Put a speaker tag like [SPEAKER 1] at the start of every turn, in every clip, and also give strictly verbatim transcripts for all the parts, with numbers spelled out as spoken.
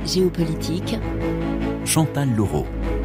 [SPEAKER 1] Géopolitique,
[SPEAKER 2] Chantal Laureau.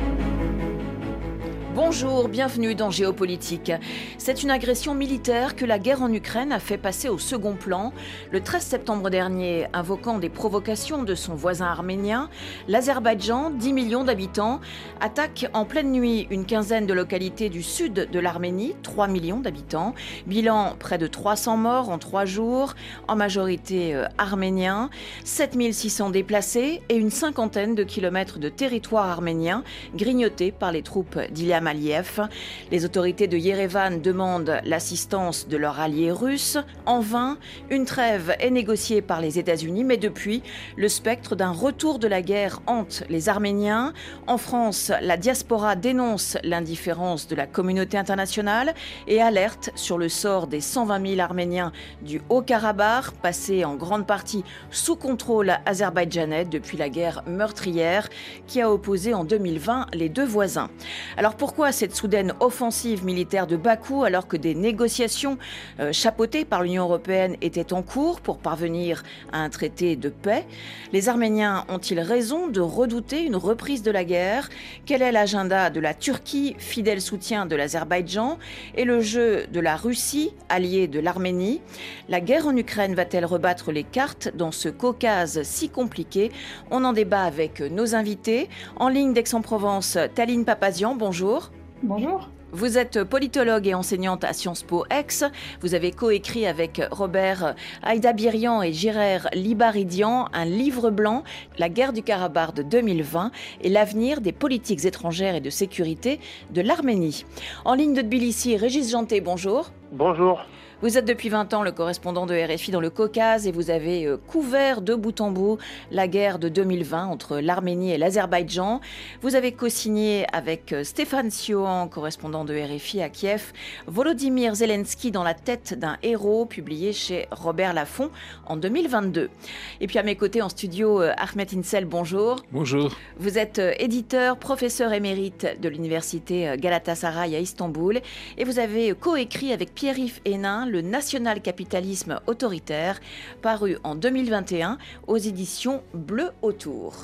[SPEAKER 3] Bonjour, bienvenue dans Géopolitique. C'est une agression militaire que la guerre en Ukraine a fait passer au second plan. Le treize septembre dernier, invoquant des provocations de son voisin arménien, l'Azerbaïdjan, dix millions d'habitants, attaque en pleine nuit une quinzaine de localités du sud de l'Arménie, trois millions d'habitants. Bilan, près de trois cents morts en trois jours, en majorité euh, arméniens, sept mille six cents déplacés et une cinquantaine de kilomètres de territoire arménien grignotés par les troupes d'Ilham Aliyev. Les autorités de Yerevan demandent l'assistance de leurs alliés russes. En vain, une trêve est négociée par les États-Unis, mais depuis, le spectre d'un retour de la guerre hante les Arméniens. En France, la diaspora dénonce l'indifférence de la communauté internationale et alerte sur le sort des cent vingt mille Arméniens du Haut-Karabakh, passés en grande partie sous contrôle azerbaïdjanais depuis la guerre meurtrière qui a opposé en deux mille vingt les deux voisins. Alors pourquoi cette soudaine offensive militaire de Bakou alors que des négociations euh, chapeautées par l'Union européenne étaient en cours pour parvenir à un traité de paix? Les Arméniens ont-ils raison de redouter une reprise de la guerre? Quel est l'agenda de la Turquie, fidèle soutien de l'Azerbaïdjan, et le jeu de la Russie, alliée de l'Arménie? La guerre en Ukraine va-t-elle rebattre les cartes dans ce Caucase si compliqué? On en débat avec nos invités. En ligne d'Aix-en-Provence, Taline Papazian, bonjour.
[SPEAKER 4] Bonjour.
[SPEAKER 3] Vous êtes politologue et enseignante à Sciences Po Aix. Vous avez coécrit avec Robert Aïda-Birian et Jirer Libaridian un livre blanc, La guerre du Karabakh de deux mille vingt et l'avenir des politiques étrangères et de sécurité de l'Arménie. En ligne de Tbilissi, Régis Janté, bonjour.
[SPEAKER 5] Bonjour.
[SPEAKER 3] Vous êtes depuis vingt ans le correspondant de R F I dans le Caucase et vous avez couvert de bout en bout la guerre de deux mille vingt entre l'Arménie et l'Azerbaïdjan. Vous avez co-signé avec Stéphane Siohan, correspondant de R F I à Kiev, Volodymyr Zelensky dans la tête d'un héros, publié chez Robert Laffont en deux mille vingt-deux. Et puis à mes côtés en studio, Ahmet İnsel, bonjour.
[SPEAKER 6] Bonjour.
[SPEAKER 3] Vous êtes éditeur, professeur émérite de l'université Galatasaray à Istanbul et vous avez coécrit avec Pierre-Yves Hénin le national-capitalisme autoritaire, paru en deux mille vingt et un aux éditions Bleu Autour.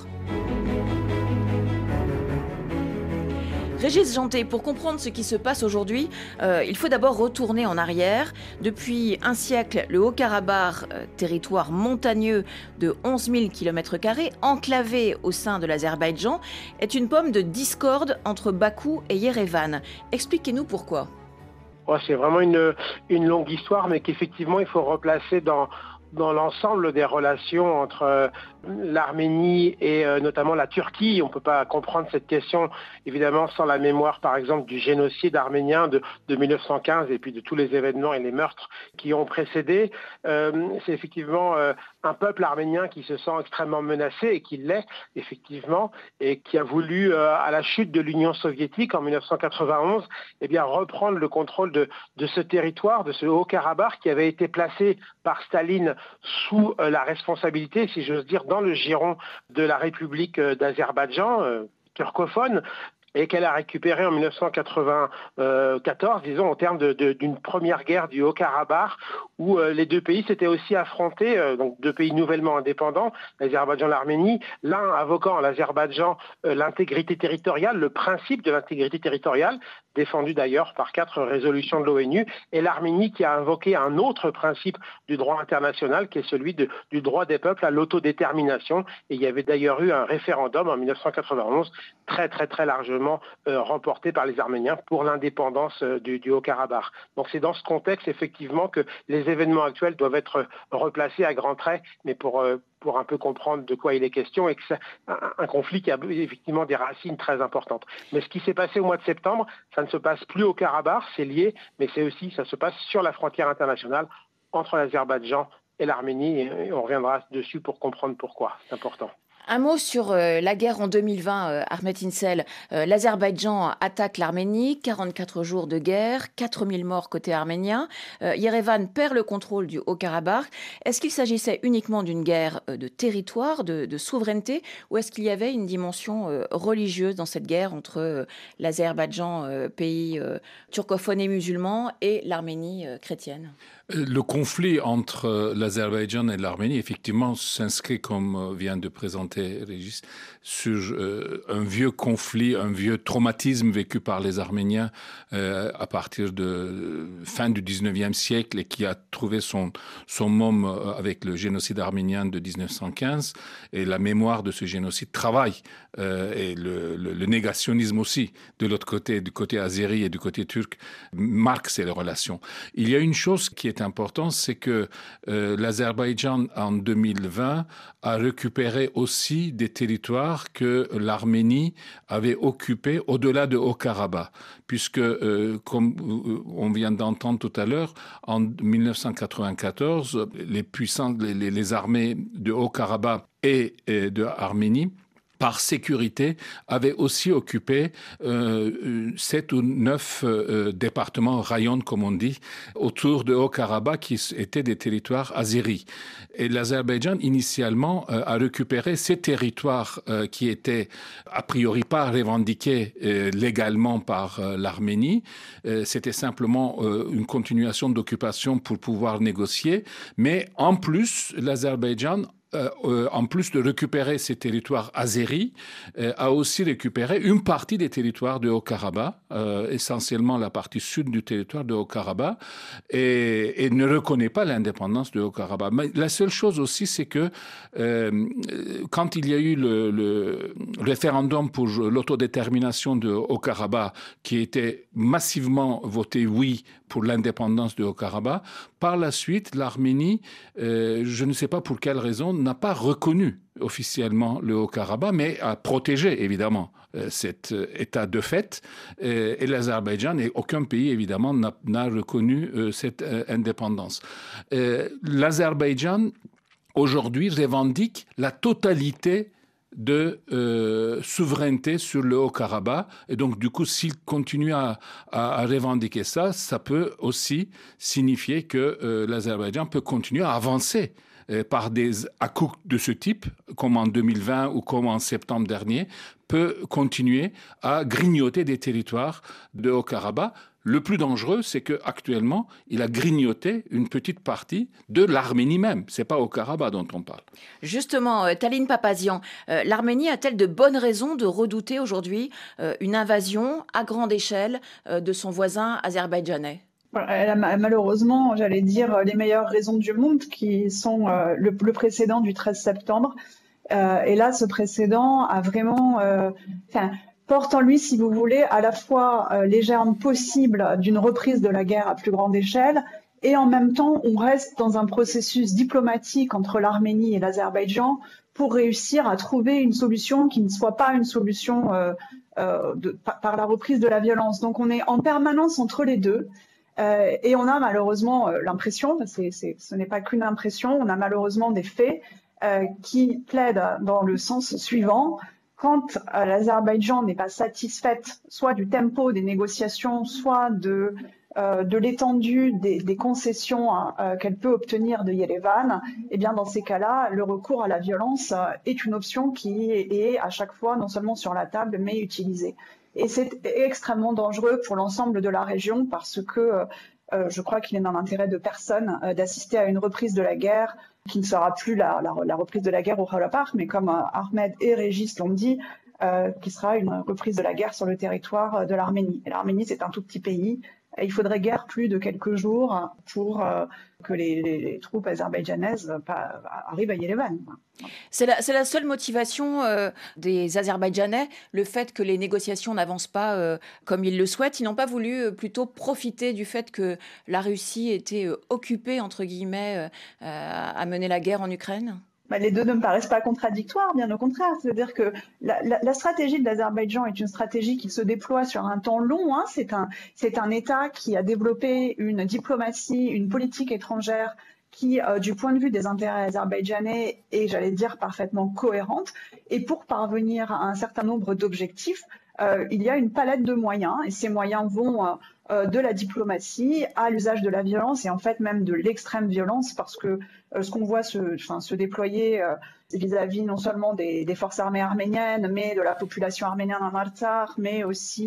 [SPEAKER 3] Régis Janté, pour comprendre ce qui se passe aujourd'hui, euh, il faut d'abord retourner en arrière. Depuis un siècle, le Haut-Karabakh, euh, territoire montagneux de onze mille kilomètres carrés, enclavé au sein de l'Azerbaïdjan, est une pomme de discorde entre Bakou et Yerevan. Expliquez-nous pourquoi.
[SPEAKER 5] Oh, c'est vraiment une, une longue histoire, mais qu'effectivement, il faut replacer dans, dans l'ensemble des relations entre euh, l'Arménie et euh, notamment la Turquie. On ne peut pas comprendre cette question, évidemment, sans la mémoire, par exemple, du génocide arménien de, de mille neuf cent quinze et puis de tous les événements et les meurtres qui ont précédé. Euh, c'est effectivement euh, un peuple arménien qui se sent extrêmement menacé et qui l'est, effectivement, et qui a voulu, euh, à la chute de l'Union soviétique en mille neuf cent quatre-vingt-onze, eh bien, reprendre le contrôle de, de ce territoire, de ce Haut-Karabakh qui avait été placé par Staline sous euh, la responsabilité, si j'ose dire, dans le giron de la République d'Azerbaïdjan, euh, turcophone, et qu'elle a récupéré en mille neuf cent quatre-vingt-quatorze, disons, au terme de, de, d'une première guerre du Haut-Karabakh, où euh, les deux pays s'étaient aussi affrontés, euh, donc deux pays nouvellement indépendants, l'Azerbaïdjan et l'Arménie, l'un invoquant à l'Azerbaïdjan euh, l'intégrité territoriale, le principe de l'intégrité territoriale, défendu d'ailleurs par quatre résolutions de l'ONU, et l'Arménie qui a invoqué un autre principe du droit international, qui est celui de, du droit des peuples à l'autodétermination. Et il y avait d'ailleurs eu un référendum en mille neuf cent quatre-vingt-onze, très très très largement euh, remporté par les Arméniens pour l'indépendance euh, du, du Haut-Karabakh. Donc c'est dans ce contexte effectivement que les événements actuels doivent être replacés à grands traits, mais pour... Euh, pour un peu comprendre de quoi il est question, et que c'est un, un conflit qui a effectivement des racines très importantes. Mais ce qui s'est passé au mois de septembre, ça ne se passe plus au Karabakh, c'est lié, mais c'est aussi, ça se passe sur la frontière internationale entre l'Azerbaïdjan et l'Arménie, et on reviendra dessus pour comprendre pourquoi, c'est important.
[SPEAKER 3] Un mot sur euh, la guerre en deux mille vingt, euh, Ahmet İnsel. Euh, L'Azerbaïdjan attaque l'Arménie, quarante-quatre jours de guerre, quatre mille morts côté arménien. Euh, Yerevan perd le contrôle du Haut-Karabakh. Est-ce qu'il s'agissait uniquement d'une guerre euh, de territoire, de, de souveraineté, ou est-ce qu'il y avait une dimension euh, religieuse dans cette guerre entre euh, l'Azerbaïdjan, euh, pays euh, turcophone et musulman, et l'Arménie euh, chrétienne ?
[SPEAKER 1] Le conflit entre l'Azerbaïdjan et l'Arménie, effectivement, s'inscrit, comme vient de présenter Régis, sur euh, un vieux conflit, un vieux traumatisme vécu par les Arméniens euh, à partir de fin du dix-neuvième siècle et qui a trouvé son, son môme avec le génocide arménien de dix-neuf cent quinze. Et la mémoire de ce génocide travaille euh, et le, le, le négationnisme aussi, de l'autre côté, du côté azéri et du côté turc, marque ces relations. Il y a une chose qui est important, c'est que euh, l'Azerbaïdjan, en deux mille vingt, a récupéré aussi des territoires que l'Arménie avait occupés au-delà de Haut-Karabakh, puisque, euh, comme on vient d'entendre tout à l'heure, en mille neuf cent quatre-vingt-quatorze, les puissances, les, les armées de Haut-Karabakh et, et de Arménie, par sécurité, avait aussi occupé euh, sept ou neuf euh, départements, rayons comme on dit, autour de Haut-Karabakh qui étaient des territoires azéris. Et l'Azerbaïdjan, initialement, euh, a récupéré ces territoires euh, qui étaient a priori pas revendiqués euh, légalement par euh, l'Arménie. Euh, c'était simplement euh, une continuation d'occupation pour pouvoir négocier. Mais en plus, l'Azerbaïdjan Euh, euh, en plus de récupérer ces territoires azéris, euh, a aussi récupéré une partie des territoires de Haut-Karabakh, euh, essentiellement la partie sud du territoire de Haut-Karabakh, et, et ne reconnaît pas l'indépendance de Haut-Karabakh. Mais la seule chose aussi, c'est que euh, quand il y a eu le, le référendum pour l'autodétermination de Haut-Karabakh, qui était massivement voté oui pour l'indépendance de Haut-Karabakh, par la suite, l'Arménie, euh, je ne sais pas pour quelle raison, n'a pas reconnu officiellement le Haut-Karabakh, mais a protégé évidemment euh, cet euh, état de fait. Euh, et l'Azerbaïdjan, et aucun pays évidemment n'a, n'a reconnu euh, cette euh, indépendance. Euh, L'Azerbaïdjan, aujourd'hui, revendique la totalité de euh, souveraineté sur le Haut-Karabakh. Et donc, du coup, s'il continue à, à, à revendiquer ça, ça peut aussi signifier que euh, l'Azerbaïdjan peut continuer à avancer euh, par des à-coups de ce type, comme en deux mille vingt ou comme en septembre dernier, peut continuer à grignoter des territoires de Haut-Karabakh. Le plus dangereux, c'est qu'actuellement, il a grignoté une petite partie de l'Arménie même. Ce n'est pas Haut-Karabakh dont on parle.
[SPEAKER 3] Justement, euh, Taline Papazian, euh, l'Arménie a-t-elle de bonnes raisons de redouter aujourd'hui euh, une invasion à grande échelle euh, de son voisin azerbaïdjanais ?
[SPEAKER 4] Elle a malheureusement, j'allais dire, les meilleures raisons du monde, qui sont euh, le, le précédent du treize septembre. Euh, et là, ce précédent a vraiment... Euh, porte en lui, si vous voulez, à la fois euh, les germes possibles d'une reprise de la guerre à plus grande échelle, et en même temps, on reste dans un processus diplomatique entre l'Arménie et l'Azerbaïdjan pour réussir à trouver une solution qui ne soit pas une solution euh, euh, de, par, par la reprise de la violence. Donc on est en permanence entre les deux, euh, et on a malheureusement euh, l'impression, c'est, c'est, ce n'est pas qu'une impression, on a malheureusement des faits euh, qui plaident dans le sens suivant. Quand euh, l'Azerbaïdjan n'est pas satisfaite soit du tempo des négociations, soit de, euh, de l'étendue des, des concessions euh, qu'elle peut obtenir de Yerevan, eh bien dans ces cas-là, le recours à la violence euh, est une option qui est, est à chaque fois non seulement sur la table, mais utilisée. Et c'est extrêmement dangereux pour l'ensemble de la région parce que euh, je crois qu'il est dans l'intérêt de personne euh, d'assister à une reprise de la guerre qui ne sera plus la, la, la reprise de la guerre au Karabakh, mais comme euh, Ahmed et Régis l'ont dit, euh, qui sera une reprise de la guerre sur le territoire de l'Arménie. Et l'Arménie, c'est un tout petit pays. Et il faudrait guère plus de quelques jours pour euh, que les, les, les troupes azerbaïdjanaises pas, arrivent à Yerevan.
[SPEAKER 3] C'est la, c'est la seule motivation euh, des Azerbaïdjanais, le fait que les négociations n'avancent pas euh, comme ils le souhaitent. Ils n'ont pas voulu euh, plutôt profiter du fait que la Russie était euh, occupée, entre guillemets, euh, à mener la guerre en Ukraine ?
[SPEAKER 4] Bah, les deux ne me paraissent pas contradictoires, bien au contraire. C'est-à-dire que la, la, la stratégie de l'Azerbaïdjan est une stratégie qui se déploie sur un temps long. Hein. C'est un, c'est un État qui a développé une diplomatie, une politique étrangère qui, euh, du point de vue des intérêts azerbaïdjanais, est, j'allais dire, parfaitement cohérente. Et pour parvenir à un certain nombre d'objectifs, euh, il y a une palette de moyens. Et ces moyens vont euh, euh, de la diplomatie à l'usage de la violence et en fait même de l'extrême violence, parce que euh, ce qu'on voit se, enfin, se déployer euh, vis-à-vis non seulement des, des forces armées arméniennes, mais de la population arménienne en Artsakh, mais aussi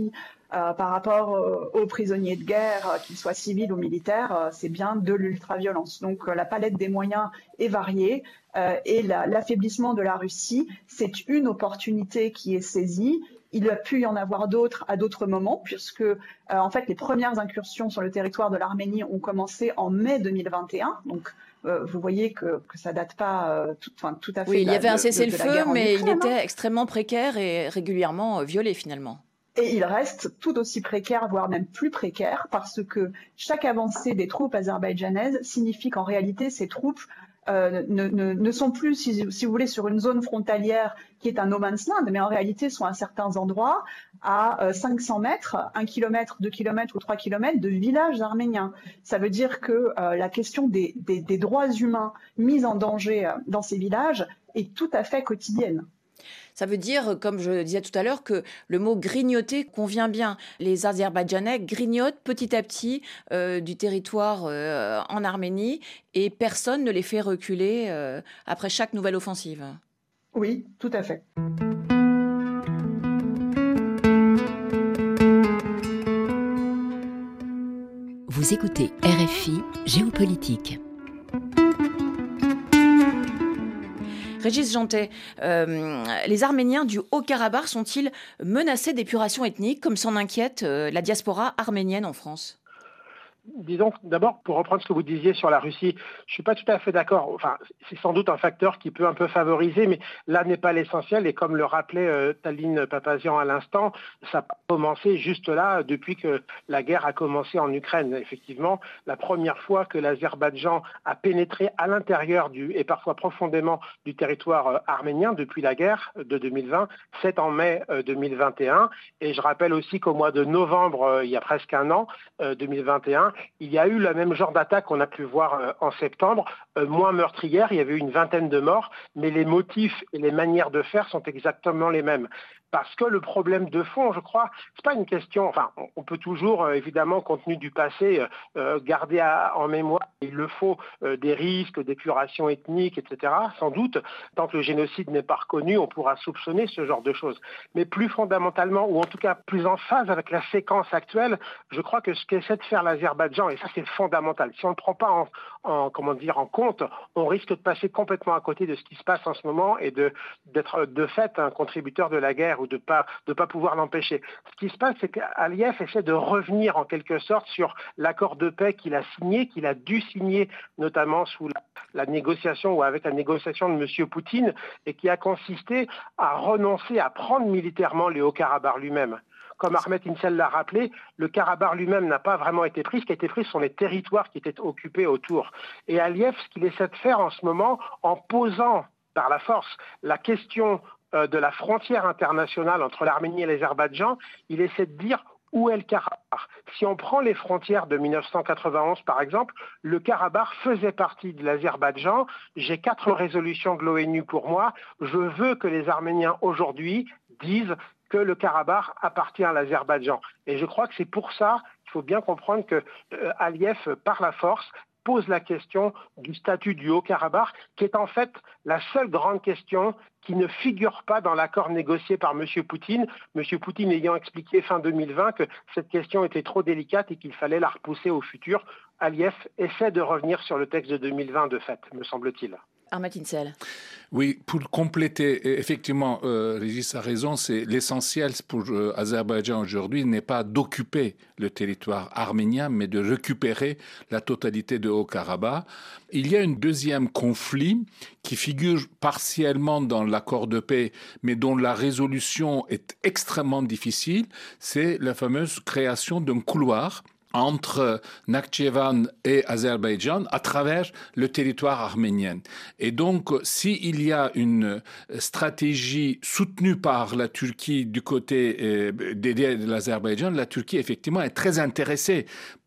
[SPEAKER 4] euh, par rapport euh, aux prisonniers de guerre, euh, qu'ils soient civils ou militaires, euh, c'est bien de l'ultraviolence. Donc euh, la palette des moyens est variée euh, et la, l'affaiblissement de la Russie, c'est une opportunité qui est saisie. Il a pu y en avoir d'autres à d'autres moments, puisque euh, en fait les premières incursions sur le territoire de l'Arménie ont commencé en mai deux mille vingt et un. Donc euh, vous voyez que, que ça date pas euh, tout, enfin, tout à fait.
[SPEAKER 3] Oui, il y
[SPEAKER 4] la,
[SPEAKER 3] avait un
[SPEAKER 4] de,
[SPEAKER 3] cessez-le-feu,
[SPEAKER 4] de, de
[SPEAKER 3] mais
[SPEAKER 4] Ukraine,
[SPEAKER 3] il était
[SPEAKER 4] hein.
[SPEAKER 3] extrêmement précaire et régulièrement euh, violé finalement.
[SPEAKER 4] Et il reste tout aussi précaire, voire même plus précaire, parce que chaque avancée des troupes azerbaïdjanaises signifie qu'en réalité, ces troupes euh, ne, ne, ne sont plus, si, si vous voulez, sur une zone frontalière qui est un no man's land, mais en réalité sont à certains endroits à euh, cinq cents mètres, un kilomètre, deux kilomètres ou trois kilomètres de villages arméniens. Ça veut dire que euh, la question des, des, des droits humains mis en danger euh, dans ces villages est tout à fait quotidienne.
[SPEAKER 3] Ça veut dire, comme je disais tout à l'heure, que le mot grignoter convient bien. Les Azerbaïdjanais grignotent petit à petit euh, du territoire euh, en Arménie et personne ne les fait reculer euh, après chaque nouvelle offensive.
[SPEAKER 4] Oui, tout à fait.
[SPEAKER 2] Vous écoutez R F I Géopolitique.
[SPEAKER 3] Régis Jantet, euh, les Arméniens du Haut-Karabakh sont-ils menacés d'épuration ethnique, comme s'en inquiète euh, la diaspora arménienne en France ?
[SPEAKER 5] Disons, d'abord, pour reprendre ce que vous disiez sur la Russie, je ne suis pas tout à fait d'accord. Enfin, c'est sans doute un facteur qui peut un peu favoriser, mais là n'est pas l'essentiel. Et comme le rappelait euh, Taline Papazian à l'instant, ça a commencé juste là, depuis que la guerre a commencé en Ukraine. Effectivement, la première fois que l'Azerbaïdjan a pénétré à l'intérieur du, et parfois profondément du territoire euh, arménien depuis la guerre de deux mille vingt, c'est en mai euh, deux mille vingt et un. Et je rappelle aussi qu'au mois de novembre, euh, il y a presque un an, euh, deux mille vingt et un, il y a eu le même genre d'attaque qu'on a pu voir euh, en septembre, euh, moins meurtrière, il y avait eu une vingtaine de morts, mais les motifs et les manières de faire sont exactement les mêmes. Parce que le problème de fond, je crois, c'est pas une question, enfin, on peut toujours, euh, évidemment, compte tenu du passé, euh, garder à, en mémoire, il le faut, euh, des risques d'épuration ethnique, et cetera. Sans doute, tant que le génocide n'est pas reconnu, on pourra soupçonner ce genre de choses. Mais plus fondamentalement, ou en tout cas plus en phase avec la séquence actuelle, je crois que ce qu'essaie de faire l'Azerbaïdjan, et ça c'est fondamental, si on ne prend pas en, en, comment dire, en compte, on risque de passer complètement à côté de ce qui se passe en ce moment et de, d'être de fait un contributeur de la guerre ou de ne pas, de pas pouvoir l'empêcher. Ce qui se passe, c'est qu'Aliyev essaie de revenir en quelque sorte sur l'accord de paix qu'il a signé, qu'il a dû signer notamment sous la, la négociation ou avec la négociation de M. Poutine, et qui a consisté à renoncer à prendre militairement le Haut-Karabakh lui-même. Comme Ahmet Insel l'a rappelé, le Karabakh lui-même n'a pas vraiment été pris. Ce qui a été pris, ce sont les territoires qui étaient occupés autour. Et Aliyev, ce qu'il essaie de faire en ce moment, en posant par la force la question euh, de la frontière internationale entre l'Arménie et l'Azerbaïdjan, il essaie de dire où est le Karabakh. Si on prend les frontières de mille neuf cent quatre-vingt-onze, par exemple, le Karabakh faisait partie de l'Azerbaïdjan. J'ai quatre résolutions de l'ONU pour moi. Je veux que les Arméniens aujourd'hui disent que le Karabakh appartient à l'Azerbaïdjan. Et je crois que c'est pour ça qu'il faut bien comprendre que euh, Aliyev, par la force, pose la question du statut du Haut-Karabakh, qui est en fait la seule grande question qui ne figure pas dans l'accord négocié par M. Poutine. M. Poutine ayant expliqué fin deux mille vingt que cette question était trop délicate et qu'il fallait la repousser au futur. Aliyev essaie de revenir sur le texte de deux mille vingt, de fait, me semble-t-il.
[SPEAKER 3] Ahmet Insel.
[SPEAKER 1] Oui, pour compléter, effectivement, euh, Régis a raison, c'est l'essentiel pour euh, Azerbaïdjan aujourd'hui n'est pas d'occuper le territoire arménien, mais de récupérer la totalité de Haut-Karabakh. Il y a un deuxième conflit qui figure partiellement dans l'accord de paix, mais dont la résolution est extrêmement difficile, c'est la fameuse création d'un couloir entre Nakhchivan et Azerbaïdjan à travers le territoire arménien. Et donc, s'il y a une stratégie soutenue par la Turquie du côté euh, de l'Azerbaïdjan, la Turquie, effectivement, est très intéressée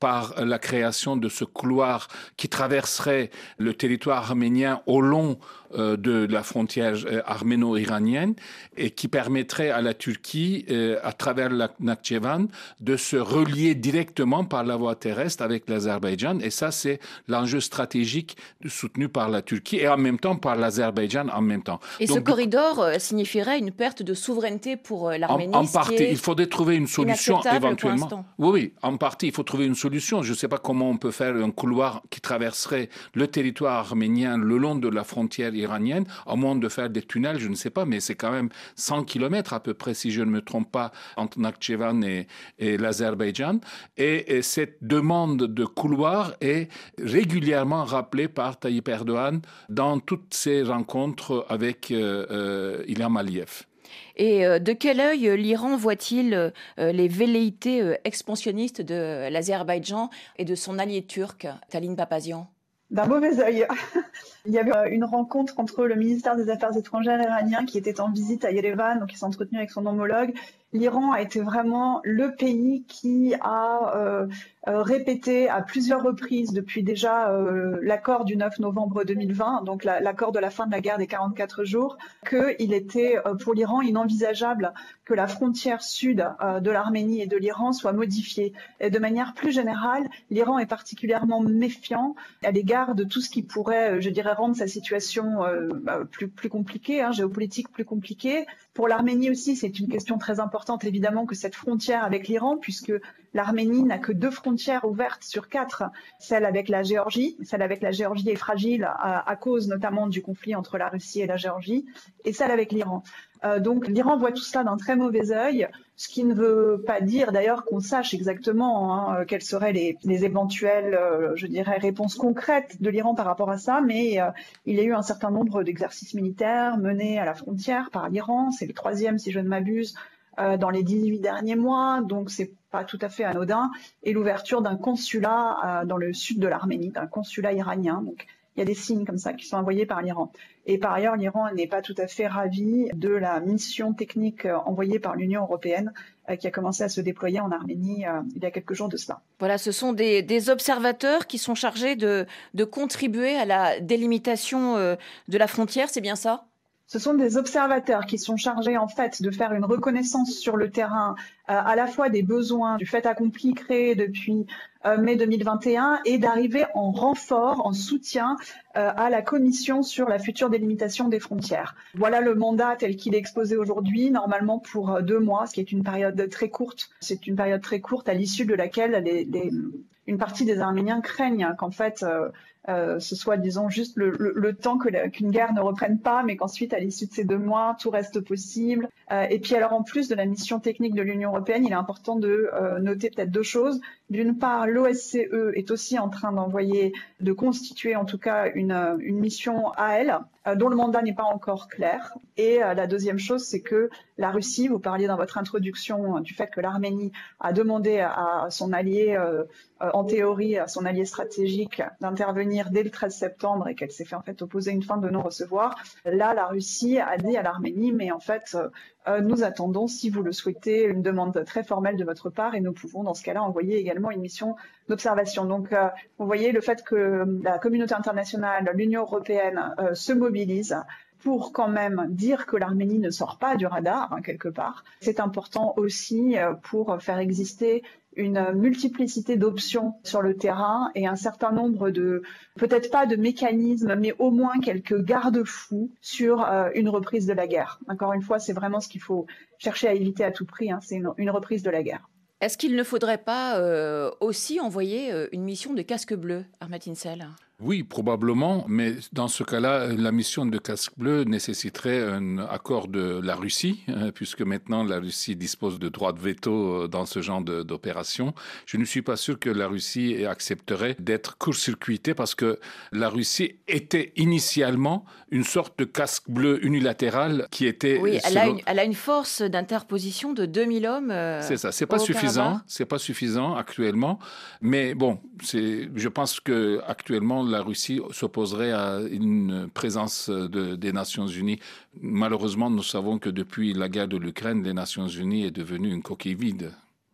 [SPEAKER 1] par la création de ce couloir qui traverserait le territoire arménien au long euh, de la frontière euh, arméno-iranienne et qui permettrait à la Turquie, euh, à travers la Nakhchivan, de se relier directement par la voie terrestre avec l'Azerbaïdjan. Et ça, c'est l'enjeu stratégique soutenu par la Turquie et en même temps par l'Azerbaïdjan en même temps.
[SPEAKER 3] Et
[SPEAKER 1] Donc,
[SPEAKER 3] ce corridor euh, signifierait une perte de souveraineté pour euh, l'Arménie.
[SPEAKER 1] En, en partie, il faudrait trouver une solution éventuellement. Oui, oui, en partie, il faut trouver une solution. Je ne sais pas comment on peut faire un couloir qui traverserait le territoire arménien le long de la frontière iranienne, à moins de faire des tunnels, je ne sais pas, mais c'est quand même cent kilomètres à peu près, si je ne me trompe pas, entre Nakhchivan et, et l'Azerbaïdjan. Et, et cette demande de couloir est régulièrement rappelée par Tayyip Erdogan dans toutes ses rencontres avec euh, euh, Ilham Aliyev.
[SPEAKER 3] Et euh, de quel œil l'Iran voit-il euh, les velléités euh, expansionnistes de l'Azerbaïdjan et de son allié turc, Taline Papazian?
[SPEAKER 4] D'un mauvais œil. Il y avait une rencontre entre le ministère des Affaires étrangères iranien qui était en visite à Yerevan, donc il s'est entretenu avec son homologue. L'Iran a été vraiment le pays qui a euh, euh, répété à plusieurs reprises depuis déjà euh, l'accord du neuf novembre deux mille vingt, donc la, l'accord de la fin de la guerre des quarante-quatre jours, qu'il était euh, pour l'Iran inenvisageable que la frontière sud euh, de l'Arménie et de l'Iran soit modifiée. Et de manière plus générale, l'Iran est particulièrement méfiant à l'égard de tout ce qui pourrait, je dirais, rendre sa situation euh, plus, plus compliquée, hein, géopolitique plus compliquée. Pour l'Arménie aussi, c'est une question très importante, évidemment, que cette frontière avec l'Iran, puisque l'Arménie n'a que deux frontières ouvertes sur quatre. Celle avec la Géorgie. Celle avec la Géorgie est fragile à, à cause notamment du conflit entre la Russie et la Géorgie, et celle avec l'Iran. Euh, donc l'Iran voit tout cela d'un très mauvais œil, ce qui ne veut pas dire d'ailleurs qu'on sache exactement hein, quelles seraient les, les éventuelles, euh, je dirais, réponses concrètes de l'Iran par rapport à ça, mais euh, il y a eu un certain nombre d'exercices militaires menés à la frontière par l'Iran. C'est le troisième, si je ne m'abuse, euh, dans les dix-huit derniers mois, donc c'est pas tout à fait anodin, et l'ouverture d'un consulat euh, dans le sud de l'Arménie, d'un consulat iranien. Donc il y a des signes comme ça qui sont envoyés par l'Iran. Et par ailleurs, l'Iran n'est pas tout à fait ravi de la mission technique envoyée par l'Union européenne euh, qui a commencé à se déployer en Arménie euh, il y a quelques jours de cela.
[SPEAKER 3] Voilà, ce sont des, des observateurs qui sont chargés de, de contribuer à la délimitation euh, de la frontière, c'est bien ça ?
[SPEAKER 4] Ce sont des observateurs qui sont chargés en fait de faire une reconnaissance sur le terrain euh, à la fois des besoins du fait accompli créé depuis euh, mai deux mille vingt et un et d'arriver en renfort, en soutien euh, à la commission sur la future délimitation des frontières. Voilà le mandat tel qu'il est exposé aujourd'hui, normalement pour deux mois, ce qui est une période très courte. C'est une période très courte à l'issue de laquelle les, les, une partie des Arméniens craignent qu'en fait euh, Euh, ce soit, disons, juste le, le, le temps que la, qu'une guerre ne reprenne pas, mais qu'ensuite, à l'issue de ces deux mois, tout reste possible. Euh, et puis alors, en plus de la mission technique de l'Union européenne, il est important de euh, noter peut-être deux choses. D'une part, l'O S C E est aussi en train d'envoyer, de constituer en tout cas une, une mission à elle, euh, dont le mandat n'est pas encore clair. Et euh, la deuxième chose, c'est que la Russie, vous parliez dans votre introduction euh, du fait que l'Arménie a demandé à, à son allié, euh, euh, en théorie, à son allié stratégique d'intervenir dès le treize septembre et qu'elle s'est fait en fait opposer une fin de non-recevoir. Là, la Russie a dit à l'Arménie, mais en fait, euh, nous attendons, si vous le souhaitez, une demande très formelle de votre part et nous pouvons dans ce cas-là envoyer également une mission d'observation. Donc, euh, vous voyez le fait que la communauté internationale, l'Union européenne euh, se mobilise pour quand même dire que l'Arménie ne sort pas du radar, hein, quelque part. C'est important aussi euh, pour faire exister une multiplicité d'options sur le terrain et un certain nombre de, peut-être pas de mécanismes, mais au moins quelques garde-fous sur euh, une reprise de la guerre. Encore une fois, c'est vraiment ce qu'il faut chercher à éviter à tout prix, hein, c'est une, une reprise de la guerre.
[SPEAKER 3] Est-ce qu'il ne faudrait pas euh, aussi envoyer euh, une mission de casque bleu, Ahmet Insel ?
[SPEAKER 1] Oui, probablement, mais dans ce cas-là, la mission de casque bleu nécessiterait un accord de la Russie, hein, puisque maintenant la Russie dispose de droit de veto dans ce genre de, d'opération. Je ne suis pas sûr que la Russie accepterait d'être court-circuitée parce que la Russie était initialement une sorte de casque bleu unilatéral qui était...
[SPEAKER 3] Oui, elle,
[SPEAKER 1] selon...
[SPEAKER 3] a, une, elle a une force d'interposition de deux mille hommes. Euh,
[SPEAKER 1] c'est ça, c'est pas suffisant, c'est pas suffisant actuellement, mais bon, c'est, je pense que actuellement la Russie s'opposerait à une présence de, des Nations Unies. Malheureusement, nous savons que depuis la guerre de l'Ukraine, les Nations Unies est devenue une coquille vide.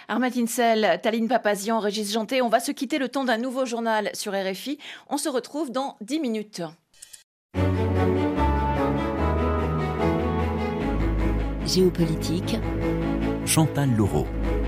[SPEAKER 3] Ahmed Insel, Taline Papazian, Régis Janté, on va se quitter le temps d'un nouveau journal sur R F I. On se retrouve dans dix minutes.
[SPEAKER 2] Géopolitique.
[SPEAKER 6] Chantal Laureau.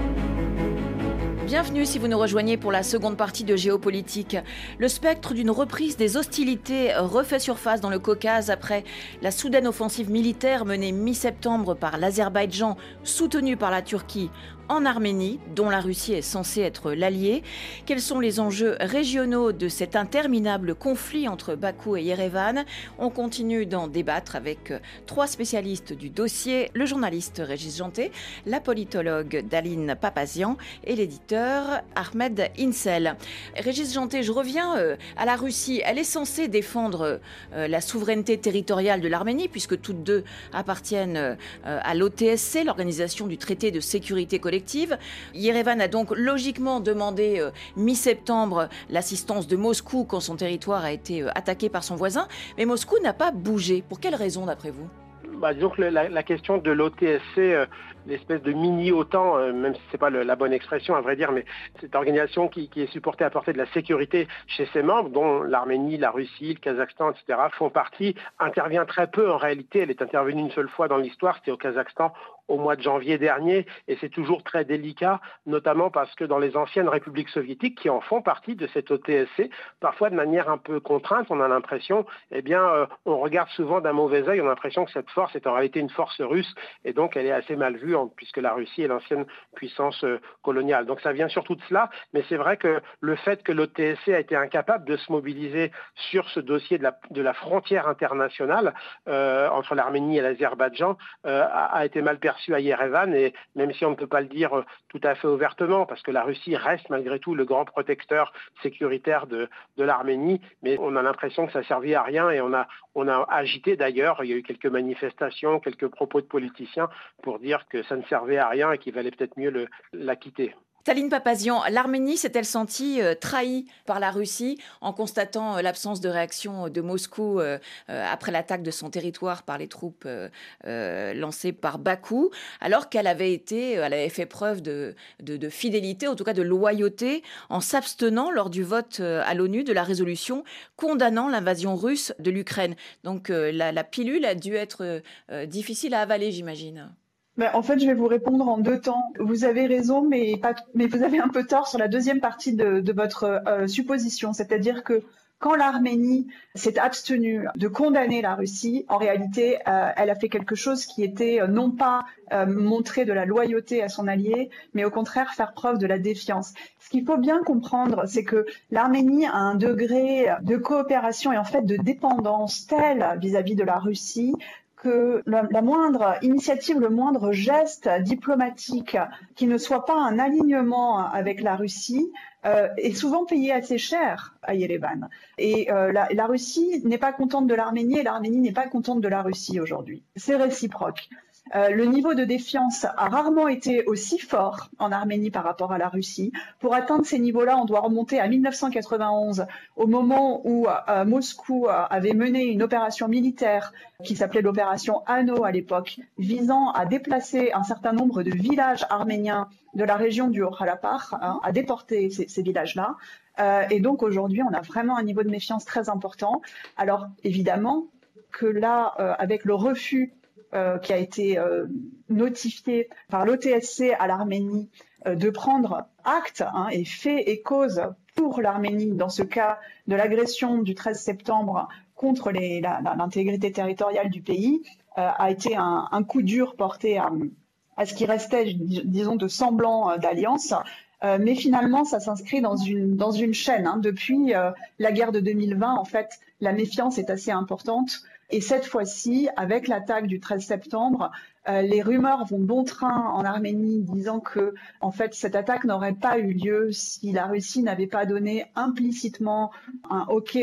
[SPEAKER 3] Bienvenue si vous nous rejoignez pour la seconde partie de Géopolitique. Le spectre d'une reprise des hostilités refait surface dans le Caucase après la soudaine offensive militaire menée mi-septembre par l'Azerbaïdjan, soutenue par la Turquie, en Arménie, dont la Russie est censée être l'allié. Quels sont les enjeux régionaux de cet interminable conflit entre Bakou et Yerevan? On continue d'en débattre avec trois spécialistes du dossier, le journaliste Régis Janté, la politologue Taline Papazian et l'éditeur Ahmed Insel. Régis Janté, je reviens à la Russie. Elle est censée défendre la souveraineté territoriale de l'Arménie, puisque toutes deux appartiennent à l'O T S C, l'organisation du traité de sécurité collective. Yerevan a donc logiquement demandé euh, mi-septembre l'assistance de Moscou quand son territoire a été euh, attaqué par son voisin. Mais Moscou n'a pas bougé. Pour quelle raison, d'après vous ?
[SPEAKER 5] Bah, disons que la, la question de l'O T S C, euh, l'espèce de mini-OTAN, euh, même si ce n'est pas le, la bonne expression à vrai dire, mais cette organisation qui, qui est supportée à apporter de la sécurité chez ses membres, dont l'Arménie, la Russie, le Kazakhstan, et cetera, font partie, intervient très peu en réalité. Elle est intervenue une seule fois dans l'histoire, c'était au Kazakhstan au mois de janvier dernier, et c'est toujours très délicat, notamment parce que dans les anciennes républiques soviétiques qui en font partie de cette O T S C, parfois de manière un peu contrainte, on a l'impression, eh bien, euh, on regarde souvent d'un mauvais œil, on a l'impression que cette force est en réalité une force russe, et donc elle est assez mal vue, en, puisque la Russie est l'ancienne puissance euh, coloniale. Donc ça vient surtout de cela, mais c'est vrai que le fait que l'O T S C a été incapable de se mobiliser sur ce dossier de la, de la frontière internationale euh, entre l'Arménie et l'Azerbaïdjan euh, a, a été mal perçu à Yerevan, et même si on ne peut pas le dire tout à fait ouvertement, parce que la Russie reste malgré tout le grand protecteur sécuritaire de, de l'Arménie, mais on a l'impression que ça ne servait à rien, et on a, on a agité d'ailleurs, il y a eu quelques manifestations, quelques propos de politiciens pour dire que ça ne servait à rien et qu'il valait peut-être mieux le, la quitter.
[SPEAKER 3] Taline Papazian, l'Arménie s'est-elle sentie euh, trahie par la Russie en constatant euh, l'absence de réaction de Moscou euh, euh, après l'attaque de son territoire par les troupes euh, euh, lancées par Bakou, alors qu'elle avait été, elle avait fait preuve de, de, de fidélité, en tout cas de loyauté, en s'abstenant lors du vote euh, à l'ONU de la résolution condamnant l'invasion russe de l'Ukraine. Donc euh, la, la pilule a dû être euh, difficile à avaler, j'imagine.
[SPEAKER 4] Ben, en fait, je vais vous répondre en deux temps. Vous avez raison, mais, pas, mais vous avez un peu tort sur la deuxième partie de, de votre euh, supposition. C'est-à-dire que quand l'Arménie s'est abstenue de condamner la Russie, en réalité, euh, elle a fait quelque chose qui était euh, non pas euh, montrer de la loyauté à son allié, mais au contraire faire preuve de la défiance. Ce qu'il faut bien comprendre, c'est que l'Arménie a un degré de coopération et en fait de dépendance tel vis-à-vis de la Russie que la, la moindre initiative, le moindre geste diplomatique qui ne soit pas un alignement avec la Russie euh, est souvent payé assez cher à Yerevan. Et euh, la, la Russie n'est pas contente de l'Arménie et l'Arménie n'est pas contente de la Russie aujourd'hui. C'est réciproque. Euh, le niveau de défiance a rarement été aussi fort en Arménie par rapport à la Russie. Pour atteindre ces niveaux-là, on doit remonter à mille neuf cent quatre-vingt-onze, au moment où euh, Moscou euh, avait mené une opération militaire qui s'appelait l'opération Ano à l'époque, visant à déplacer un certain nombre de villages arméniens de la région du Haut-Karabakh, hein, à déporter ces, ces villages-là. Euh, et donc aujourd'hui, on a vraiment un niveau de méfiance très important. Alors évidemment que là, euh, avec le refus Euh, qui a été euh, notifié par l'O T S C à l'Arménie euh, de prendre acte hein, et fait et cause pour l'Arménie dans ce cas de l'agression du treize septembre contre les, la, la, l'intégrité territoriale du pays euh, a été un, un coup dur porté à, à ce qui restait, disons, de semblant d'alliance. Euh, mais finalement, ça s'inscrit dans une, dans une chaîne. Hein. Depuis euh, la guerre de deux mille vingt, en fait, la méfiance est assez importante. Et cette fois-ci, avec l'attaque du treize septembre, euh, les rumeurs vont bon train en Arménie, disant que, en fait, cette attaque n'aurait pas eu lieu si la Russie n'avait pas donné implicitement un OK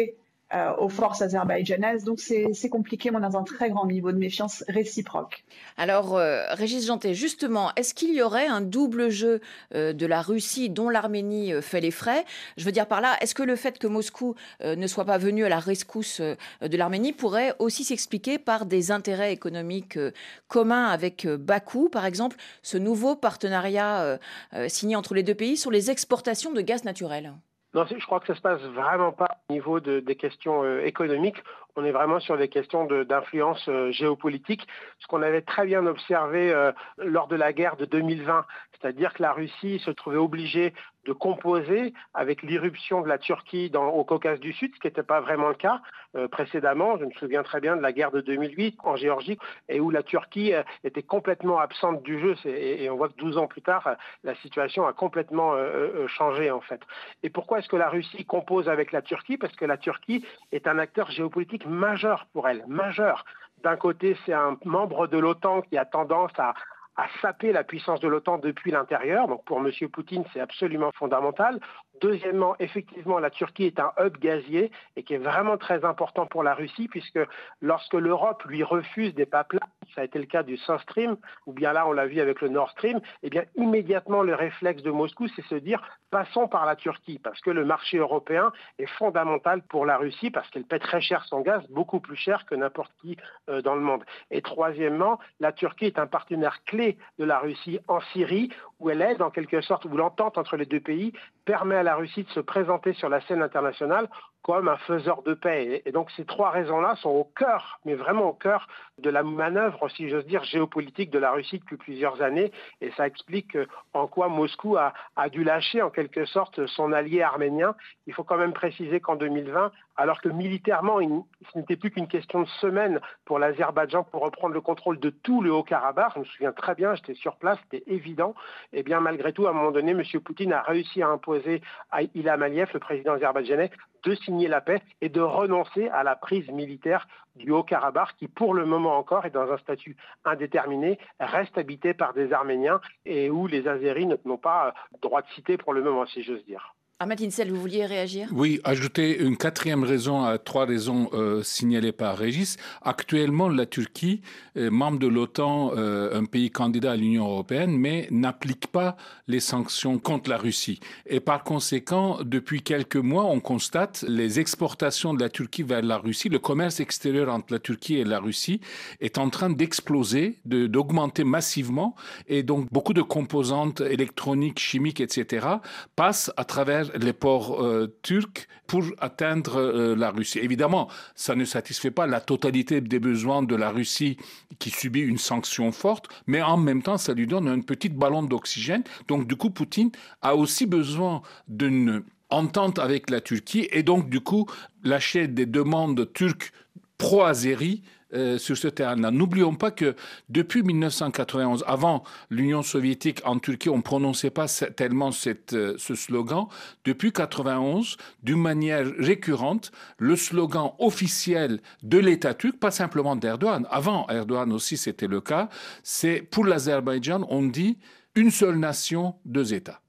[SPEAKER 4] euh, aux forces azerbaïdjanaises. Donc c'est, c'est compliqué, mais on est dans un très grand niveau de méfiance réciproque.
[SPEAKER 3] Alors, euh, Régis Janté, justement, est-ce qu'il y aurait un double jeu euh, de la Russie dont l'Arménie euh, fait les frais? Je veux dire par là, est-ce que le fait que Moscou euh, ne soit pas venu à la rescousse euh, de l'Arménie pourrait aussi s'expliquer par des intérêts économiques euh, communs avec euh, Bakou, par exemple, ce nouveau partenariat euh, euh, signé entre les deux pays sur les exportations de gaz naturel?
[SPEAKER 5] Non, je crois que ça se passe vraiment pas au niveau de, des questions euh, économiques. On est vraiment sur des questions de, d'influence euh, géopolitique, ce qu'on avait très bien observé euh, lors de la guerre de deux mille vingt. C'est-à-dire que la Russie se trouvait obligée de composer avec l'irruption de la Turquie dans, au Caucase du Sud, ce qui n'était pas vraiment le cas euh, précédemment. Je me souviens très bien de la guerre de deux mille huit en Géorgie, et où la Turquie euh, était complètement absente du jeu. C'est, et, et on voit que douze ans plus tard, euh, la situation a complètement euh, euh, changé en fait. Et pourquoi est-ce que la Russie compose avec la Turquie? Parce que la Turquie est un acteur géopolitique majeur pour elle, majeur. D'un côté, c'est un membre de l'OTAN qui a tendance à à saper la puissance de l'OTAN depuis l'intérieur. Donc pour M. Poutine, c'est absolument fondamental. Deuxièmement, effectivement, la Turquie est un hub gazier et qui est vraiment très important pour la Russie, puisque lorsque l'Europe lui refuse des pipelines, ça a été le cas du South Stream, ou bien là on l'a vu avec le Nord Stream, eh bien immédiatement le réflexe de Moscou, c'est se dire passons par la Turquie, parce que le marché européen est fondamental pour la Russie, parce qu'elle paie très cher son gaz, beaucoup plus cher que n'importe qui euh, dans le monde. Et troisièmement, la Turquie est un partenaire clé de la Russie en Syrie, où elle aide en quelque sorte, où l'entente entre les deux pays permet à la Russie de se présenter sur la scène internationale comme un faiseur de paix. Et donc ces trois raisons-là sont au cœur, mais vraiment au cœur de la manœuvre, si j'ose dire, géopolitique de la Russie depuis plusieurs années. Et ça explique en quoi Moscou a, a dû lâcher en quelque sorte son allié arménien. Il faut quand même préciser qu'en deux mille vingt, alors que militairement, il, ce n'était plus qu'une question de semaines pour l'Azerbaïdjan pour reprendre le contrôle de tout le Haut-Karabakh, je me souviens très bien, j'étais sur place, c'était évident. Et bien malgré tout, à un moment donné, M. Poutine a réussi à imposer à Ilham Aliyev, le président azerbaïdjanais, de signer la paix et de renoncer à la prise militaire du Haut-Karabakh qui, pour le moment encore, est dans un statut indéterminé, reste habité par des Arméniens et où les Azéris n'ont pas droit de cité pour le moment, si j'ose dire.
[SPEAKER 3] Ahmed Insel, vous vouliez réagir?
[SPEAKER 1] Oui, ajouter une quatrième raison à trois raisons euh, signalées par Régis. Actuellement, la Turquie, euh, membre de l'OTAN, euh, un pays candidat à l'Union européenne, mais n'applique pas les sanctions contre la Russie. Et par conséquent, depuis quelques mois, on constate les exportations de la Turquie vers la Russie. Le commerce extérieur entre la Turquie et la Russie est en train d'exploser, de, d'augmenter massivement. Et donc, beaucoup de composantes électroniques, chimiques, et cetera passent à travers les ports euh, turcs pour atteindre euh, la Russie. Évidemment, ça ne satisfait pas la totalité des besoins de la Russie qui subit une sanction forte, mais en même temps, ça lui donne un petit ballon d'oxygène. Donc, du coup, Poutine a aussi besoin d'une entente avec la Turquie et donc, du coup, lâcher des demandes turques pro-azéries Euh, sur ce terrain-là. N'oublions pas que depuis mille neuf cent quatre-vingt-onze, avant l'Union soviétique en Turquie, on ne prononçait pas tellement cette, euh, ce slogan. Depuis quatre-vingt-onze, d'une manière récurrente, le slogan officiel de l'État turc, pas simplement d'Erdogan, avant Erdogan aussi c'était le cas, c'est pour l'Azerbaïdjan, on dit une seule nation, deux États.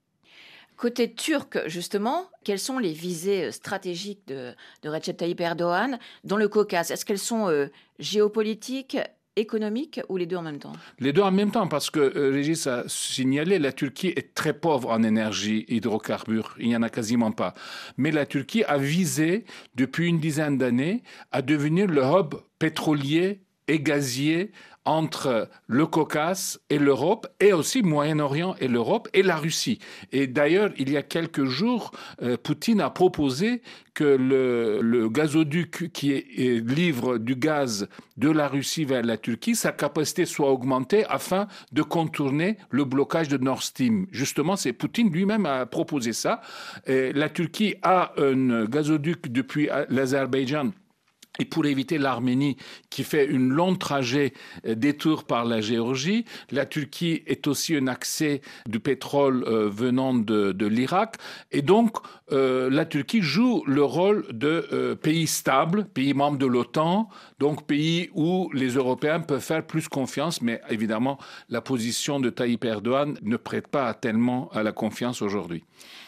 [SPEAKER 3] Côté turc, justement, quelles sont les visées stratégiques de, de Recep Tayyip Erdogan dans le Caucase? Est-ce qu'elles sont euh, géopolitiques, économiques ou les deux en même temps?
[SPEAKER 1] Les deux en même temps, parce que euh, Régis a signalé, la Turquie est très pauvre en énergie, hydrocarbures, il n'y en a quasiment pas. Mais la Turquie a visé, depuis une dizaine d'années, à devenir le hub pétrolier et gazier entre le Caucase et l'Europe, et aussi Moyen-Orient et l'Europe, et la Russie. Et d'ailleurs, il y a quelques jours, euh, Poutine a proposé que le, le gazoduc qui est, est, livre du gaz de la Russie vers la Turquie, sa capacité soit augmentée afin de contourner le blocage de Nord Stream. Justement, c'est Poutine lui-même a proposé ça. Et la Turquie a un gazoduc depuis l'Azerbaïdjan. Et pour éviter l'Arménie qui fait une longue trajet euh, détour par la Géorgie, la Turquie est aussi un accès du pétrole euh, venant de, de l'Irak. Et donc, euh, la Turquie joue le rôle de euh, pays stable, pays membre de l'OTAN, donc pays où les Européens peuvent faire plus confiance. Mais évidemment, la position de Tayyip Erdogan ne prête pas tellement à la confiance aujourd'hui.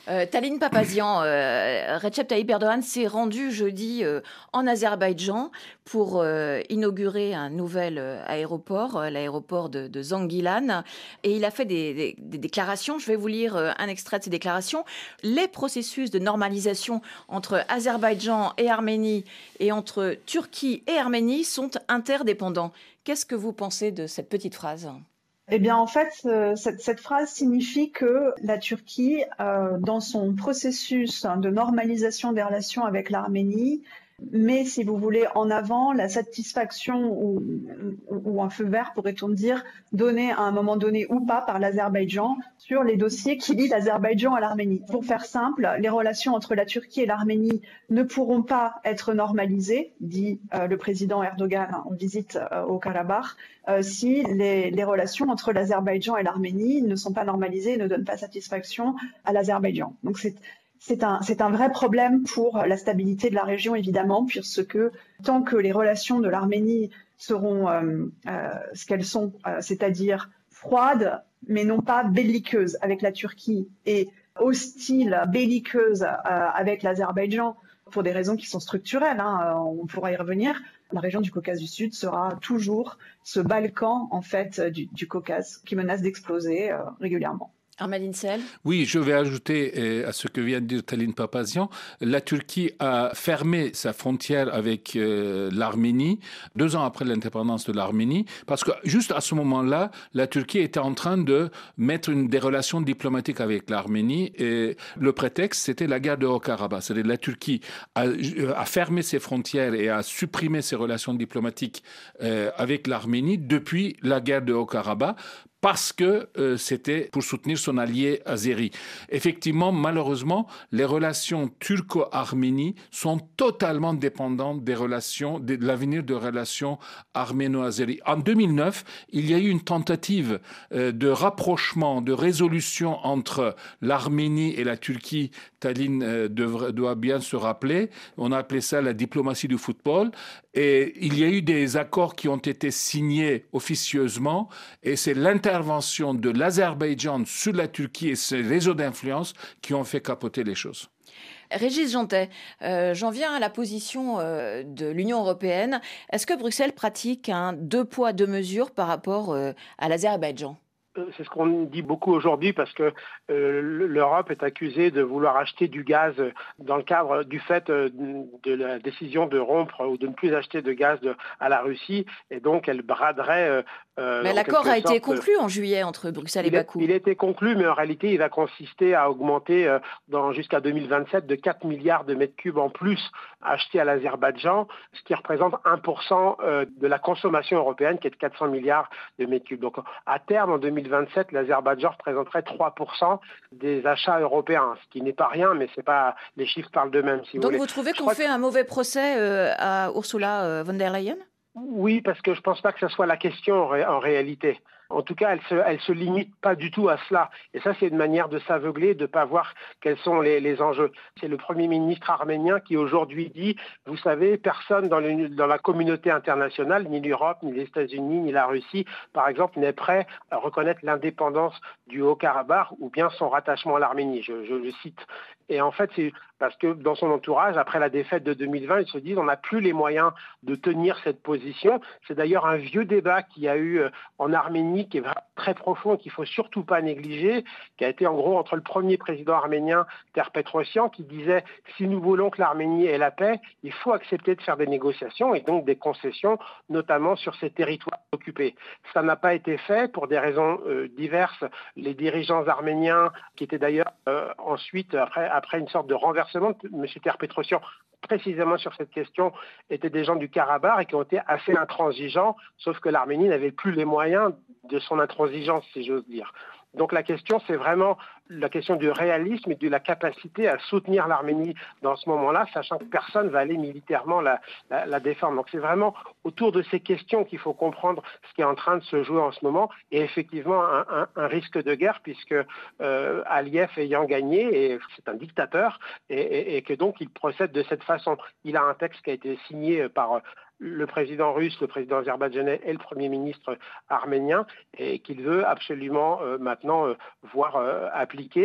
[SPEAKER 3] Euh, Taline Papazian, euh, Recep Tayyip Erdogan s'est rendu jeudi euh, en Azerbaïdjan pour euh, inaugurer un nouvel euh, aéroport, euh, l'aéroport de, de Zangilan. Et il a fait des, des, des déclarations. Je vais vous lire euh, un extrait de ces déclarations. Les processus de normalisation entre Azerbaïdjan et Arménie et entre Turquie et Arménie sont interdépendants. Qu'est-ce que vous pensez de cette petite phrase ?
[SPEAKER 4] Eh bien, en fait, euh, cette, cette phrase signifie que la Turquie, euh, dans son processus de normalisation des relations avec l'Arménie, met, si vous voulez, en avant la satisfaction ou, ou, ou un feu vert, pourrait-on dire, donné à un moment donné ou pas par l'Azerbaïdjan sur les dossiers qui lient l'Azerbaïdjan à l'Arménie. Pour faire simple, les relations entre la Turquie et l'Arménie ne pourront pas être normalisées, dit euh, le président Erdogan en visite euh, au Karabakh, euh, si les, les relations entre l'Azerbaïdjan et l'Arménie ne sont pas normalisées et ne donnent pas satisfaction à l'Azerbaïdjan. Donc c'est C'est un, c'est un vrai problème pour la stabilité de la région, évidemment, puisque tant que les relations de l'Arménie seront euh, euh, ce qu'elles sont, euh, c'est-à-dire froides, mais non pas belliqueuses avec la Turquie, et hostiles, belliqueuses euh, avec l'Azerbaïdjan, pour des raisons qui sont structurelles, hein, on pourra y revenir, la région du Caucase du Sud sera toujours ce Balkan, en fait, du, du Caucase, qui menace d'exploser euh, régulièrement.
[SPEAKER 3] Armel Insel.
[SPEAKER 1] Oui, je vais ajouter euh, à ce que vient de dire Taline Papazian. La Turquie a fermé sa frontière avec euh, l'Arménie deux ans après l'indépendance de l'Arménie, parce que juste à ce moment-là, la Turquie était en train de mettre une, des relations diplomatiques avec l'Arménie, et le prétexte, c'était la guerre de Haut-Karabakh. C'est-à-dire la Turquie a, a fermé ses frontières et a supprimé ses relations diplomatiques euh, avec l'Arménie depuis la guerre de Haut-Karabakh, parce que euh, c'était pour soutenir son allié azéri. Effectivement, malheureusement, les relations turco-arménie sont totalement dépendantes des relations, de l'avenir des relations arméno-azéries. En deux mille neuf, il y a eu une tentative euh, de rapprochement, de résolution entre l'Arménie et la Turquie. Taline euh, devrait, doit bien se rappeler. On a appelé ça la diplomatie du football. Et il y a eu des accords qui ont été signés officieusement, et c'est l'intervention de l'Azerbaïdjan sur la Turquie et ses réseaux d'influence qui ont fait capoter les choses.
[SPEAKER 3] Régis Jantet, euh, j'en viens à la position euh, de l'Union européenne. Est-ce que Bruxelles pratique un deux poids, deux mesures par rapport euh, à l'Azerbaïdjan ?
[SPEAKER 5] C'est ce qu'on dit beaucoup aujourd'hui parce que euh, l'Europe est accusée de vouloir acheter du gaz dans le cadre du fait euh, de la décision de rompre ou de ne plus acheter de gaz de, à la Russie, et donc elle braderait... Euh, euh,
[SPEAKER 3] mais l'accord a été conclu en juillet entre Bruxelles et Bakou.
[SPEAKER 5] Il a été conclu, mais en réalité il va consister à augmenter euh, dans, jusqu'à deux mille vingt-sept de quatre milliards de mètres cubes en plus achetés à l'Azerbaïdjan, ce qui représente un pour cent euh, de la consommation européenne qui est de quatre cents milliards de mètres cubes. Donc à terme, en deux mille vingt-sept, l'Azerbaïdjan représenterait trois pour cent des achats européens, ce qui n'est pas rien, mais c'est pas, les chiffres parlent d'eux-mêmes. Si vous
[SPEAKER 3] Donc
[SPEAKER 5] voulez.
[SPEAKER 3] vous trouvez qu'on fait que... un mauvais procès euh, à Ursula euh, von der Leyen ?
[SPEAKER 5] Oui, parce que je ne pense pas que ce soit la question en, ré- en réalité. En tout cas, elle se, elle se limite pas du tout à cela. Et ça, c'est une manière de s'aveugler, de ne pas voir quels sont les, les enjeux. C'est le Premier ministre arménien qui aujourd'hui dit, vous savez, personne dans, le, dans la communauté internationale, ni l'Europe, ni les États-Unis, ni la Russie, par exemple, n'est prêt à reconnaître l'indépendance du Haut-Karabakh ou bien son rattachement à l'Arménie. Je, je, je cite. Et en fait, c'est parce que dans son entourage, après la défaite de deux mille vingt, ils se disent on n'a plus les moyens de tenir cette position. C'est d'ailleurs un vieux débat qu'il y a eu en Arménie qui est vraiment très profond et qu'il ne faut surtout pas négliger, qui a été en gros entre le premier président arménien, Ter-Petrosyan, qui disait si nous voulons que l'Arménie ait la paix, il faut accepter de faire des négociations et donc des concessions, notamment sur ces territoires occupés. Ça n'a pas été fait pour des raisons euh, diverses. Les dirigeants arméniens, qui étaient d'ailleurs euh, ensuite, après, après une sorte de renversement, M. Ter-Petrosyan, précisément sur cette question, étaient des gens du Karabakh et qui ont été assez intransigeants, sauf que l'Arménie n'avait plus les moyens de son intransigeance, si j'ose dire. Donc la question, c'est vraiment la question du réalisme et de la capacité à soutenir l'Arménie dans ce moment-là, sachant que personne ne va aller militairement la, la, la défendre. Donc c'est vraiment autour de ces questions qu'il faut comprendre ce qui est en train de se jouer en ce moment, et effectivement un, un, un risque de guerre, puisque euh, Aliyev ayant gagné, et c'est un dictateur, et, et, et que donc il procède de cette façon. Il a un texte qui a été signé par le président russe, le président azerbaïdjanais et le premier ministre arménien, et qu'il veut absolument euh, maintenant euh, voir euh, appliquer.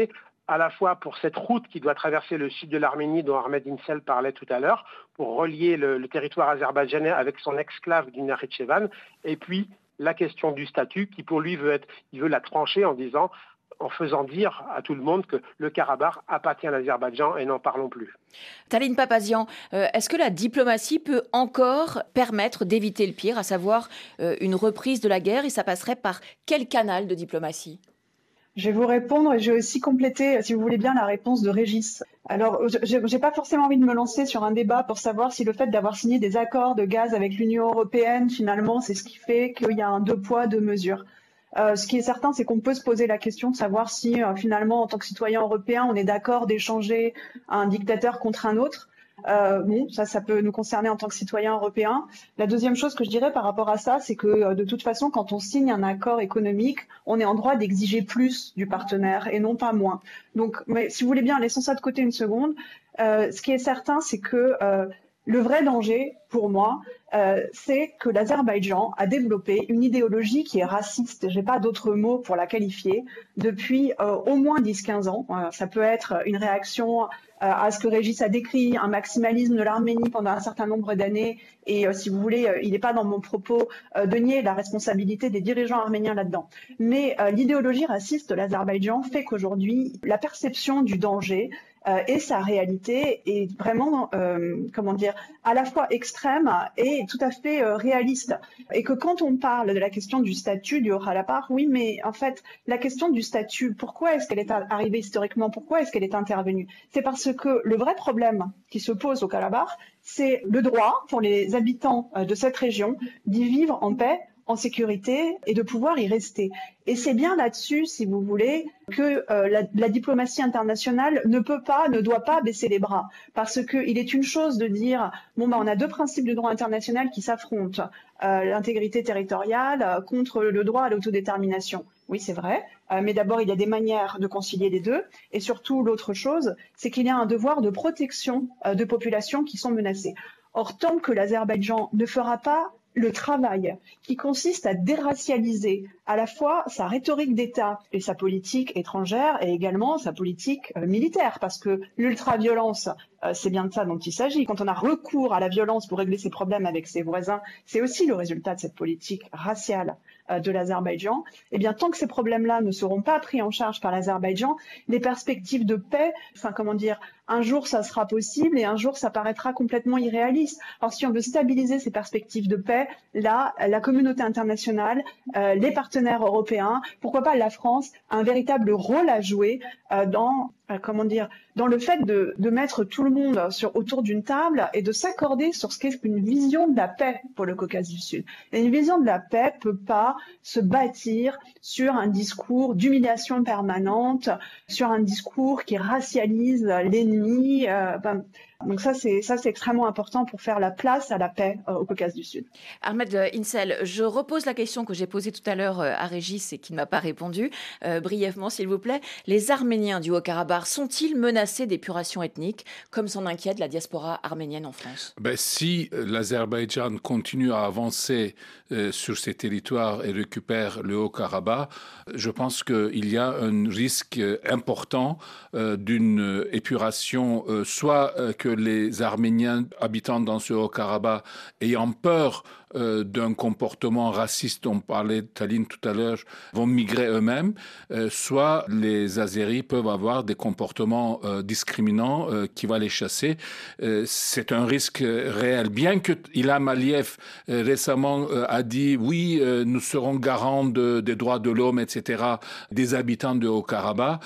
[SPEAKER 5] à la fois pour cette route qui doit traverser le sud de l'Arménie dont Ahmed Insel parlait tout à l'heure, pour relier le, le territoire azerbaïdjanais avec son exclave du Nakhitchevan, et puis la question du statut qui pour lui veut être, il veut la trancher en disant, en faisant dire à tout le monde que le Karabakh appartient à l'Azerbaïdjan et n'en parlons plus.
[SPEAKER 3] Taline Papazian, euh, est-ce que la diplomatie peut encore permettre d'éviter le pire, à savoir euh, une reprise de la guerre, et ça passerait par quel canal de diplomatie ?
[SPEAKER 4] Je vais vous répondre et je vais aussi compléter, si vous voulez bien, la réponse de Régis. Alors, je n'ai pas forcément envie de me lancer sur un débat pour savoir si le fait d'avoir signé des accords de gaz avec l'Union européenne, finalement, c'est ce qui fait qu'il y a un deux poids, deux mesures. Euh, ce qui est certain, c'est qu'on peut se poser la question de savoir si, euh, finalement, en tant que citoyen européen, on est d'accord d'échanger un dictateur contre un autre. Euh, bon, ça, ça peut nous concerner en tant que citoyen européen. La deuxième chose que je dirais par rapport à ça, c'est que euh, de toute façon, quand on signe un accord économique, on est en droit d'exiger plus du partenaire et non pas moins. Donc, mais si vous voulez bien, laissons ça de côté une seconde. Euh, ce qui est certain, c'est que euh, le vrai danger, pour moi, euh, c'est que l'Azerbaïdjan a développé une idéologie qui est raciste, j'ai pas d'autre mot pour la qualifier, depuis euh, au moins dix à quinze ans. Euh, ça peut être une réaction euh, à ce que Régis a décrit, un maximalisme de l'Arménie pendant un certain nombre d'années, et euh, si vous voulez, euh, il n'est pas dans mon propos euh, de nier la responsabilité des dirigeants arméniens là-dedans. Mais euh, l'idéologie raciste de l'Azerbaïdjan fait qu'aujourd'hui, la perception du danger Euh, et sa réalité est vraiment, euh, comment dire, à la fois extrême et tout à fait euh, réaliste. Et que quand on parle de la question du statut du Haut-Karabakh, oui, mais en fait, la question du statut, pourquoi est-ce qu'elle est arrivée historiquement? Pourquoi est-ce qu'elle est intervenue? C'est parce que le vrai problème qui se pose au Karabakh, c'est le droit pour les habitants euh, de cette région d'y vivre en paix, en sécurité et de pouvoir y rester. Et c'est bien là-dessus, si vous voulez, que euh, la, la diplomatie internationale ne peut pas, ne doit pas baisser les bras. Parce qu'il est une chose de dire, bon, ben, on a deux principes du droit international qui s'affrontent, euh, l'intégrité territoriale euh, contre le droit à l'autodétermination. Oui, c'est vrai, euh, mais d'abord, il y a des manières de concilier les deux. Et surtout, l'autre chose, c'est qu'il y a un devoir de protection euh, de populations qui sont menacées. Or, tant que l'Azerbaïdjan ne fera pas le travail qui consiste à déracialiser à la fois sa rhétorique d'État et sa politique étrangère et également sa politique euh, militaire, parce que l'ultra-violence, euh, c'est bien de ça dont il s'agit. Quand on a recours à la violence pour régler ses problèmes avec ses voisins, c'est aussi le résultat de cette politique raciale euh, de l'Azerbaïdjan. Eh bien, tant que ces problèmes-là ne seront pas pris en charge par l'Azerbaïdjan, les perspectives de paix, enfin, comment dire, un jour ça sera possible et un jour ça paraîtra complètement irréaliste. Alors, si on veut stabiliser ces perspectives de paix, là, la communauté internationale, euh, les partenaires européens, pourquoi pas la France, a un véritable rôle à jouer euh, dans, euh, comment dire, dans le fait de, de mettre tout le monde sur, autour d'une table et de s'accorder sur ce qu'est une vision de la paix pour le Caucase du Sud. Et une vision de la paix peut pas se bâtir sur un discours d'humiliation permanente, sur un discours qui racialise l'ennemi. Euh, ben, donc ça, c'est ça, c'est extrêmement important pour faire la place à la paix euh, au Caucase du Sud.
[SPEAKER 3] Ahmed Insel, je repose la question que j'ai posée tout à l'heure à Régis et qui ne m'a pas répondu. Euh, brièvement, s'il vous plaît. Les Arméniens du Haut-Karabakh sont-ils menacés d'épuration ethnique, comme s'en inquiète la diaspora arménienne en France?
[SPEAKER 1] Ben, si l'Azerbaïdjan continue à avancer euh, sur ses territoires et récupère le Haut-Karabakh, je pense qu'il y a un risque important euh, d'une épuration, euh, soit euh, que les Arméniens habitant dans ce Haut-Karabakh ayant peur euh, d'un comportement raciste, on parlait de Taline tout à l'heure, vont migrer eux-mêmes, euh, soit les Azéris peuvent avoir des comportements euh, discriminants euh, qui vont les chasser. Euh, c'est un risque réel. Bien que Ilham Aliyev euh, récemment euh, a dit oui, euh, nous serons garants de, des droits de l'homme, et cetera, des habitants de Haut-Karabakh,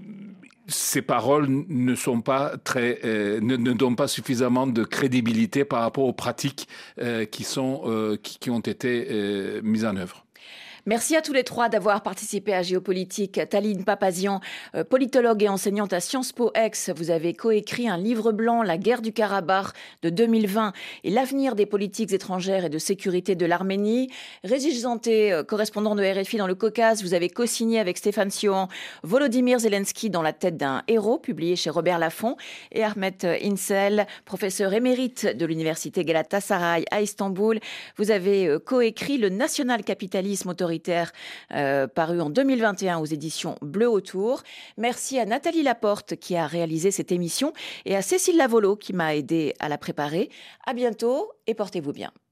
[SPEAKER 1] ces paroles ne sont pas très, euh, ne, ne donnent pas suffisamment de crédibilité par rapport aux pratiques euh, qui sont, euh, qui, qui ont été euh, mises en œuvre.
[SPEAKER 3] Merci à tous les trois d'avoir participé à Géopolitique. Taline Papazian, politologue et enseignante à Sciences Po Aix, vous avez coécrit un livre blanc, La guerre du Karabakh de deux mille vingt et l'avenir des politiques étrangères et de sécurité de l'Arménie. Régis Janté, correspondant de R F I dans le Caucase, vous avez co-signé avec Stéphane Siohan Volodymyr Zelensky dans la tête d'un héros, publié chez Robert Laffont. Et Ahmed Insel, professeur émérite de l'université Galatasaray à Istanbul, vous avez coécrit Le national-capitalisme autorisé autoritaire, euh, paru en deux mille vingt et un aux éditions Bleu Autour. Merci à Nathalie Laporte qui a réalisé cette émission et à Cécile Lavolo qui m'a aidé à la préparer. À bientôt et portez-vous bien.